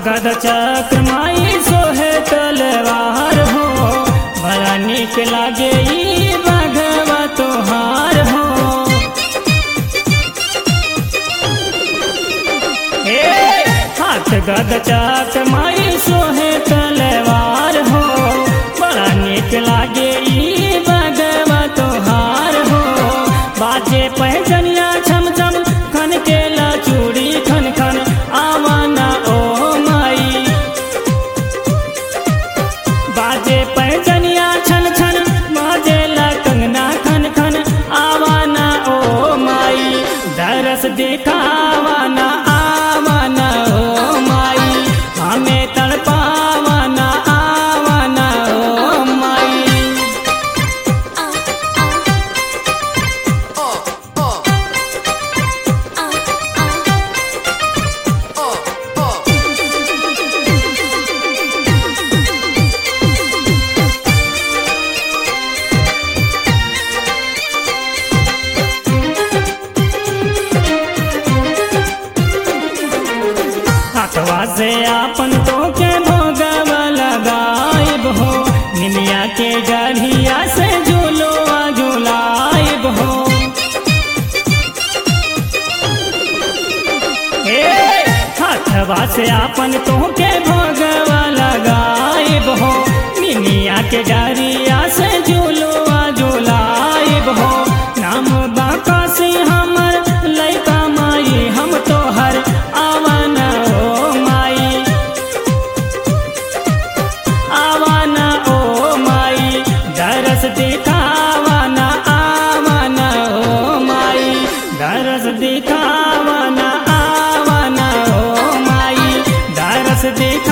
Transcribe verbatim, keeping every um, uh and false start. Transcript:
गद चक्र माई सोहे तलवार हो, बड़ा नीक लागे ई बघवा तोहार हो। हे हाथ गद चक्र माई सोहे तलवार हो, बड़ा नीक लागे ई बघवा तोहार हो। बाजे पहचनिया छम छम खन के ला चूड़ी खन खन आवाना ओ माई। बाजे पहचनिया छन छन बाजे ला कंगना खन खन आवाना ओ माई। दरस दिखावाना आवाना ओ माई, हमें तड़पावाना आवाना ओ माई। हाथवा से आपन तो के भोगवा लगाइब हो, निमिया के गढ़िया से झूलोआ झूलाइब हो। हे हाथवा से आपन तो के भोगवा लगाइब हो, निमिया के गढ़िया से झूलोआ झूलाइब हो। नाम बाका से हमर लइका माई, हम तोहर आवाना ओ माई। आवाना ओ माई, दरस दिखावाना आवाना ओ माई। दरस दिखावाना आवाना ओ माई, दरस दिखा